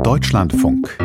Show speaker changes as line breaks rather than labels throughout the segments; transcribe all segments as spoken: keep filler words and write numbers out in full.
Deutschlandfunk.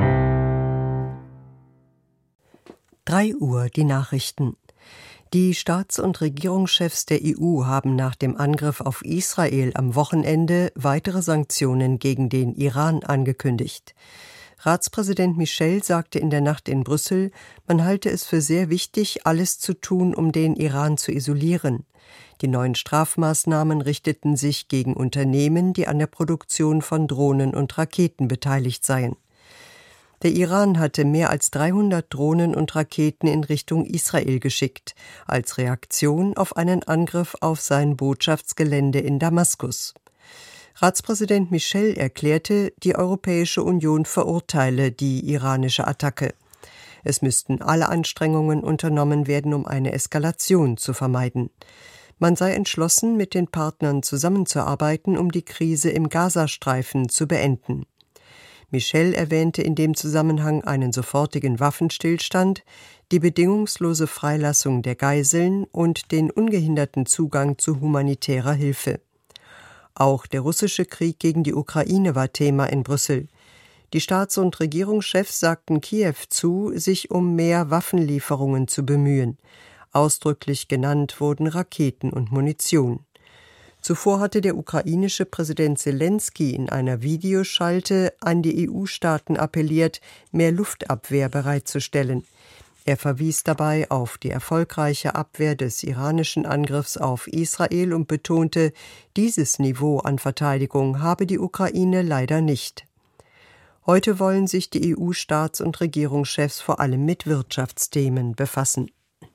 drei Uhr die Nachrichten. Die Staats- und Regierungschefs der E U haben nach dem Angriff auf Israel am Wochenende weitere Sanktionen gegen den Iran angekündigt. Ratspräsident Michel sagte in der Nacht in Brüssel, man halte es für sehr wichtig, alles zu tun, um den Iran zu isolieren. Die neuen Strafmaßnahmen richteten sich gegen Unternehmen, die an der Produktion von Drohnen und Raketen beteiligt seien. Der Iran hatte mehr als dreihundert Drohnen und Raketen in Richtung Israel geschickt, als Reaktion auf einen Angriff auf sein Botschaftsgelände in Damaskus. Ratspräsident Michel erklärte, die Europäische Union verurteile die iranische Attacke. Es müssten alle Anstrengungen unternommen werden, um eine Eskalation zu vermeiden. Man sei entschlossen, mit den Partnern zusammenzuarbeiten, um die Krise im Gazastreifen zu beenden. Michel erwähnte in dem Zusammenhang einen sofortigen Waffenstillstand, die bedingungslose Freilassung der Geiseln und den ungehinderten Zugang zu humanitärer Hilfe. Auch der russische Krieg gegen die Ukraine war Thema in Brüssel. Die Staats- und Regierungschefs sagten Kiew zu, sich um mehr Waffenlieferungen zu bemühen. Ausdrücklich genannt wurden Raketen und Munition. Zuvor hatte der ukrainische Präsident Selenskyj in einer Videoschalte an die E U-Staaten appelliert, mehr Luftabwehr bereitzustellen. Er verwies dabei auf die erfolgreiche Abwehr des iranischen Angriffs auf Israel und betonte, dieses Niveau an Verteidigung habe die Ukraine leider nicht. Heute wollen sich die E U-Staats- und Regierungschefs vor allem mit Wirtschaftsthemen befassen.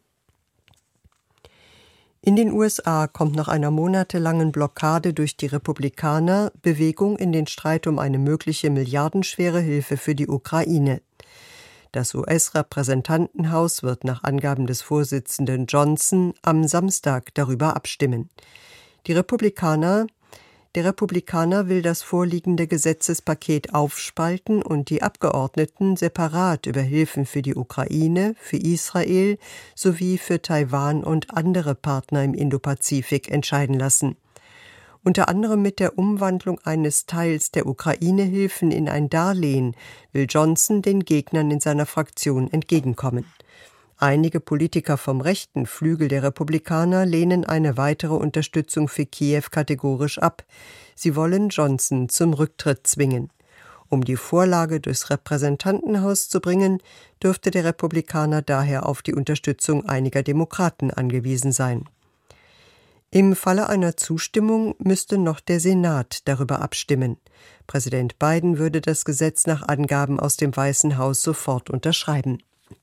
In den U S A kommt nach einer monatelangen Blockade durch die Republikaner Bewegung in den Streit um eine mögliche milliardenschwere Hilfe für die Ukraine. Das U S-Repräsentantenhaus wird nach Angaben des Vorsitzenden Johnson am Samstag darüber abstimmen. Die Republikaner, der Republikaner will das vorliegende Gesetzespaket aufspalten und die Abgeordneten separat über Hilfen für die Ukraine, für Israel sowie für Taiwan und andere Partner im Indopazifik entscheiden lassen. Unter anderem mit der Umwandlung eines Teils der Ukraine-Hilfen in ein Darlehen will Johnson den Gegnern in seiner Fraktion entgegenkommen. Einige Politiker vom rechten Flügel der Republikaner lehnen eine weitere Unterstützung für Kiew kategorisch ab. Sie wollen Johnson zum Rücktritt zwingen. Um die Vorlage durchs Repräsentantenhaus zu bringen, dürfte der Republikaner daher auf die Unterstützung einiger Demokraten angewiesen sein. Im Falle einer Zustimmung müsste noch der Senat darüber abstimmen. Präsident Biden würde das Gesetz nach Angaben aus dem Weißen Haus sofort unterschreiben.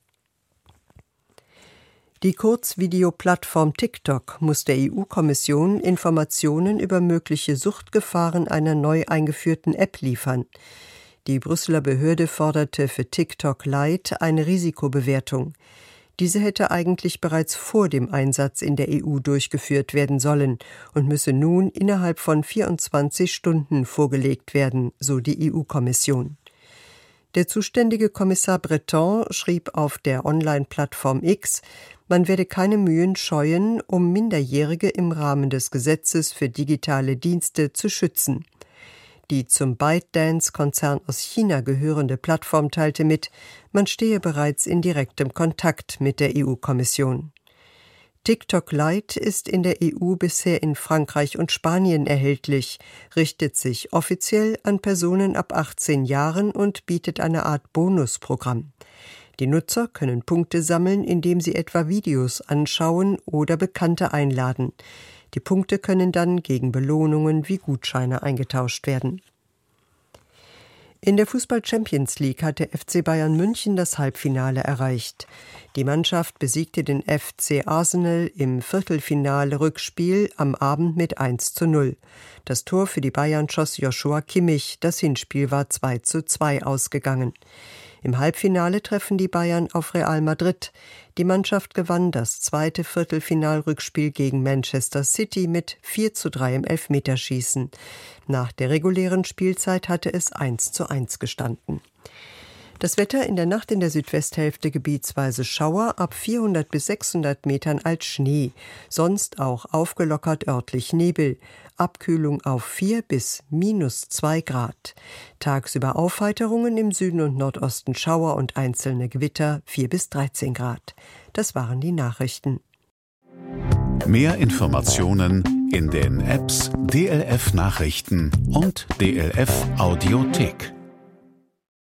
Die Kurzvideoplattform TikTok muss der E U-Kommission Informationen über mögliche Suchtgefahren einer neu eingeführten App liefern. Die Brüsseler Behörde forderte für TikTok Lite eine Risikobewertung. Diese hätte eigentlich bereits vor dem Einsatz in der E U durchgeführt werden sollen und müsse nun innerhalb von vierundzwanzig Stunden vorgelegt werden, so die E U-Kommission. Der zuständige Kommissar Breton schrieb auf der Online-Plattform X, man werde keine Mühen scheuen, um Minderjährige im Rahmen des Gesetzes für digitale Dienste zu schützen. Die zum ByteDance-Konzern aus China gehörende Plattform teilte mit, man stehe bereits in direktem Kontakt mit der E U-Kommission. TikTok Lite ist in der E U bisher in Frankreich und Spanien erhältlich, richtet sich offiziell an Personen ab achtzehn Jahren und bietet eine Art Bonusprogramm. Die Nutzer können Punkte sammeln, indem sie etwa Videos anschauen oder Bekannte einladen. Die Punkte können dann gegen Belohnungen wie Gutscheine eingetauscht werden. In der Fußball-Champions League hat der F C Bayern München das Halbfinale erreicht. Die Mannschaft besiegte den F C Arsenal im Viertelfinale-Rückspiel am Abend mit eins zu null. Das Tor für die Bayern schoss Joshua Kimmich. Das Hinspiel war zwei zu zwei ausgegangen. Im Halbfinale treffen die Bayern auf Real Madrid. Die Mannschaft gewann das zweite Viertelfinalrückspiel gegen Manchester City mit vier zu drei im Elfmeterschießen. Nach der regulären Spielzeit hatte es eins zu eins gestanden. Das Wetter: in der Nacht in der Südwesthälfte gebietsweise Schauer, ab vierhundert bis sechshundert Metern als Schnee. Sonst auch aufgelockert, örtlich Nebel. Abkühlung auf vier bis minus zwei Grad. Tagsüber Aufheiterungen, im Süden und Nordosten Schauer und einzelne Gewitter, vier bis dreizehn Grad. Das waren die Nachrichten.
Mehr Informationen in den Apps D L F Nachrichten und D L F Audiothek.